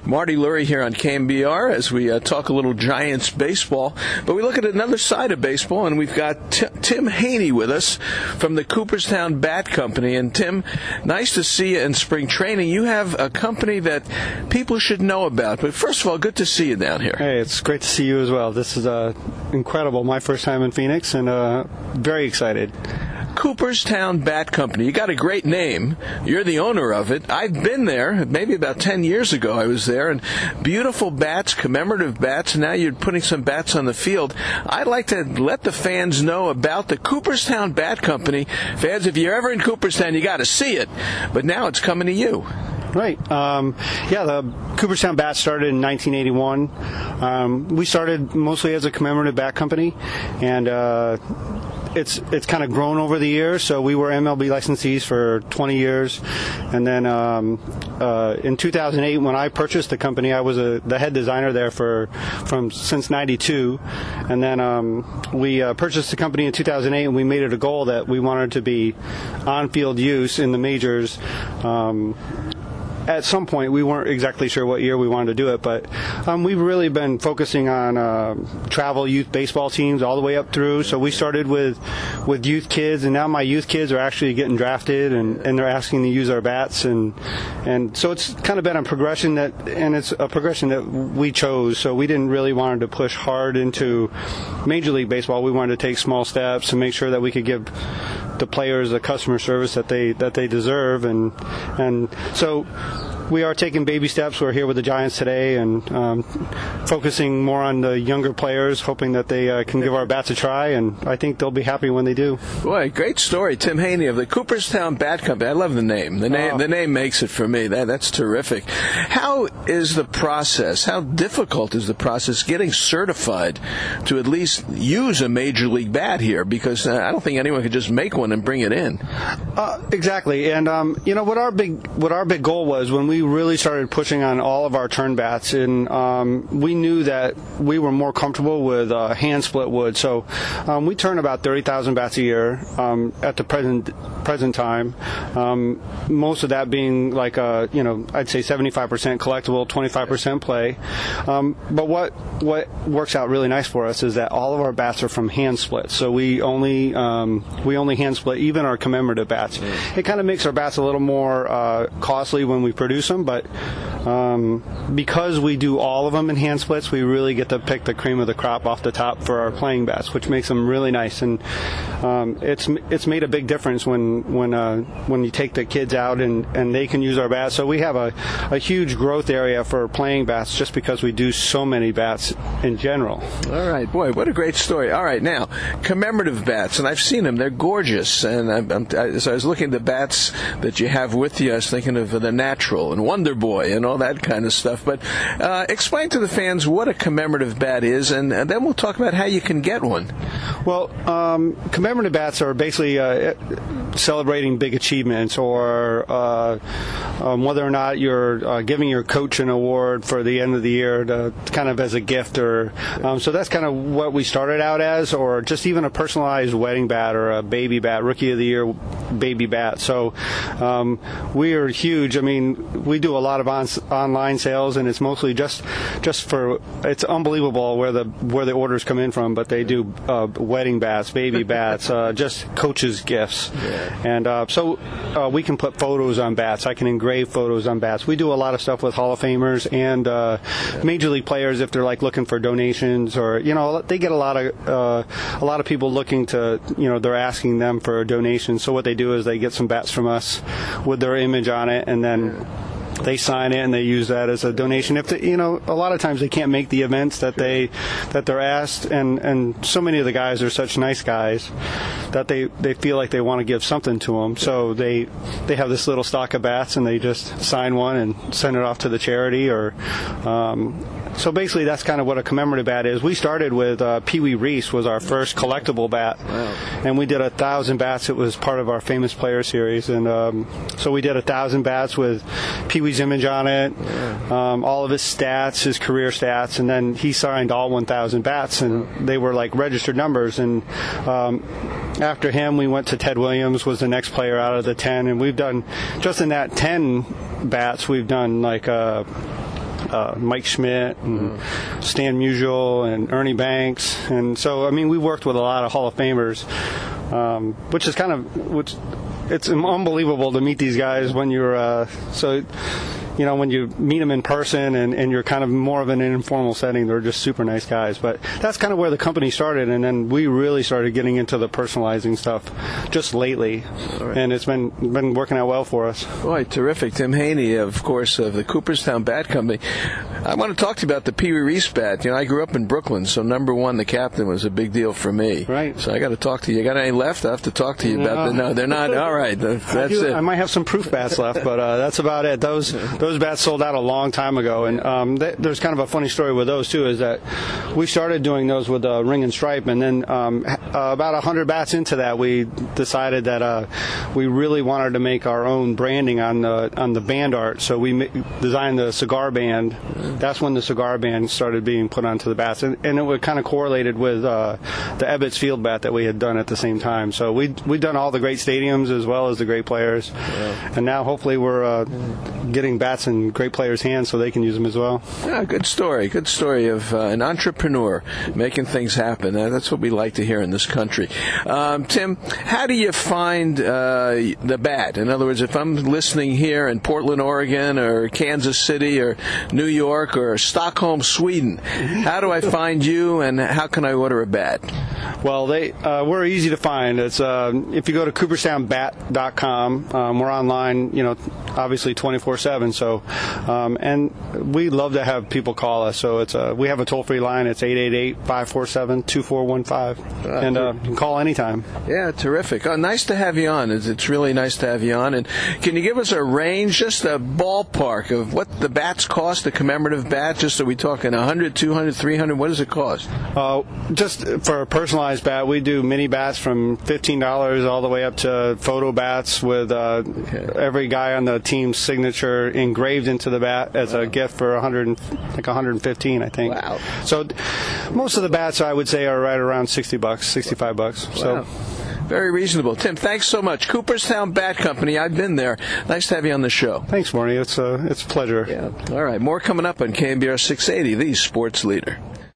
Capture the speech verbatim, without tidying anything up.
Marty Lurie here on K M B R as we uh, talk a little Giants baseball. But we look at another side of baseball, and we've got T- Tim Haney with us from the Cooperstown Bat Company. And Tim, nice to see you in spring training. You have a company that people should know about. But first of all, good to see you down here. Hey, it's great to see you as well. This is uh, incredible. My first time in Phoenix, and uh, very excited. Cooperstown Bat Company. You got a great name. You're the owner of it. I've been there, maybe about ten years ago I was there, and beautiful bats, commemorative bats, and now you're putting some bats on the field. I'd like to let the fans know about the Cooperstown Bat Company. Fans, if you're ever in Cooperstown, you got to see it. But now it's coming to you. Right. Um, yeah, the Cooperstown Bat started in nineteen eighty-one. Um, we started mostly as a commemorative bat company, and uh, it's it's kind of grown over the years. So we were M L B licensees for twenty years, and then um, uh, in two thousand eight, when I purchased the company, I was a, the head designer there for from since ninety-two, and then um, we uh, purchased the company in two thousand eight, and we made it a goal that we wanted to be on-field use in the majors. Um, At some point, we weren't exactly sure what year we wanted to do it, but um, we've really been focusing on uh, travel youth baseball teams all the way up through. So we started with with youth kids, and now my youth kids are actually getting drafted, and, and they're asking to use our bats, and and so it's kind of been a progression that, and it's a progression that we chose. So we didn't really want to push hard into Major League Baseball. We wanted to take small steps and make sure that we could give the players the customer service that they that they deserve, and and so we are taking baby steps. We're here with the Giants today, and um, focusing more on the younger players, hoping that they uh, can give our bats a try, and I think they'll be happy when they do. Boy, great story, Tim Haney of the Cooperstown Bat Company. I love the name. The name, oh. the name makes it for me. That that's terrific. How is the process? How difficult is the process getting certified to at least use a major league bat here? Because uh, I don't think anyone could just make one and bring it in. Uh, exactly, and um, you know what our big what our big goal was when we We really started pushing on all of our turn bats, and um, we knew that we were more comfortable with uh, hand split wood. So um, we turn about thirty thousand bats a year um, at the present present time. Um, most of that being like a, you know, I'd say seventy-five percent collectible, twenty-five percent play. Um, but what what works out really nice for us is that all of our bats are from hand split. So we only um, we only hand split even our commemorative bats. It kind of makes our bats a little more uh, costly when we produce them, but um, because we do all of them in hand splits, we really get to pick the cream of the crop off the top for our playing bats, which makes them really nice. And um, it's it's made a big difference when when uh, when you take the kids out and, and they can use our bats. So we have a, a huge growth area for playing bats just because we do so many bats in general. All right, boy, what a great story. All right, now commemorative bats, and I've seen them; they're gorgeous. And I'm, I'm, I, so I was looking at the bats that you have with you. I was thinking of the Natural and Wonder Boy and all that kind of stuff. But uh, explain to the fans what a commemorative bat is, and, and then we'll talk about how you can get one. Well, um, commemorative bats are basically uh, celebrating big achievements, or uh, um, whether or not you're uh, giving your coach an award for the end of the year, to, kind of as a gift, or um, so that's kind of what we started out as, or just even a personalized wedding bat or a baby bat, Rookie of the Year baby bat. So um, we are huge. I mean, we do a lot of on, online sales, and it's mostly just just for, it's unbelievable where the where the orders come in from, but they do uh, wedding bats, baby bats, uh, just coaches' gifts. Yeah. And uh, so uh, we can put photos on bats. I can engrave photos on bats. We do a lot of stuff with Hall of Famers and uh, yeah. Major League players if they're like looking for donations, or, you know, they get a lot of uh, a lot of people looking to, you know, they're asking them for a donation. So what they do is they get some bats from us with their image on it, and then they sign it and they use that as a donation. If they, you know, a lot of times they can't make the events that they that they're asked, and, and so many of the guys are such nice guys that they, they feel like they want to give something to them. So they they have this little stock of bats, and they just sign one and send it off to the charity. Or um, so basically that's kind of what a commemorative bat is. We started with uh, Pee Wee Reese was our first collectible bat, wow. and we did a thousand bats. It was part of our Famous Player series, and um, so we did a thousand bats with Pee Wee's image on it, yeah. um, all of his stats, his career stats, and then he signed all one thousand bats, and they were like registered numbers. And um, after him, we went to Ted Williams, was the next player out of the ten, and we've done, just in that ten bats, we've done like a uh, Mike Schmidt and mm. Stan Musial and Ernie Banks. And so, I mean, we worked with a lot of Hall of Famers, um, which is kind of, which it's unbelievable to meet these guys when you're, uh, so, you know, when you meet them in person and, and you're kind of more of an informal setting, they're just super nice guys. But that's kind of where the company started, and then we really started getting into the personalizing stuff just lately, right. And it's been been working out well for us. Boy, terrific. Tim Haney, of course, of the Cooperstown Bat Company. I want to talk to you about the Pee Wee Reese bat. You know, I grew up in Brooklyn, so number one, the captain was a big deal for me. Right. So I got to talk to you. You got any left? I have to talk to you no. about that. No, they're not. All right. That's I do, it. I might have some proof bats left, but uh, that's about it. Those those bats sold out a long time ago, and um, th- there's kind of a funny story with those too. Is that we started doing those with uh, ring and stripe, and then um, uh, about a hundred bats into that, we decided that uh, we really wanted to make our own branding on the on the band art. So we ma- designed the cigar band. That's when the cigar band started being put onto the bats, and, and it was kind of correlated with uh, the Ebbets Field bat that we had done at the same time. So we we've done all the great stadiums as well as the great players, yeah. And now hopefully we're uh, getting bats in great players' hands so they can use them as well. Yeah, good story. Good story of uh, an entrepreneur making things happen. Uh, that's what we like to hear in this country. Um, Tim, how do you find uh, the bat? In other words, if I'm listening here in Portland, Oregon, or Kansas City, or New York, or Stockholm, Sweden, how do I find you, and how can I order a bat? Well, they uh, we're easy to find. It's uh, if you go to cooperstown bat dot com, um, we're online, you know, obviously twenty-four seven. So, um, and we love to have people call us. So it's uh, we have a toll-free line. It's eight eight eight, five four seven, two four one five, and uh, you can call anytime. Yeah, terrific. Oh, nice to have you on. It's, it's really nice to have you on. And can you give us a range, just a ballpark of what the bats cost, the commemorative bat? Just are we talking one hundred, two hundred, three hundred? What does it cost? Uh, just for a personalized bat, we do mini bats from fifteen dollars all the way up to photo bats with uh, okay. every guy on the team's signature engraved into the bat as wow. a gift for one hundred, like one hundred fifteen, I think. Wow. So most of the bats, I would say, are right around sixty bucks, sixty-five bucks. Wow. So. Very reasonable. Tim, thanks so much. Cooperstown Bat Company. I've been there. Nice to have you on the show. Thanks, Marty. It's a, it's a pleasure. Yeah. All right. More coming up on K M B R six eighty, the sports leader.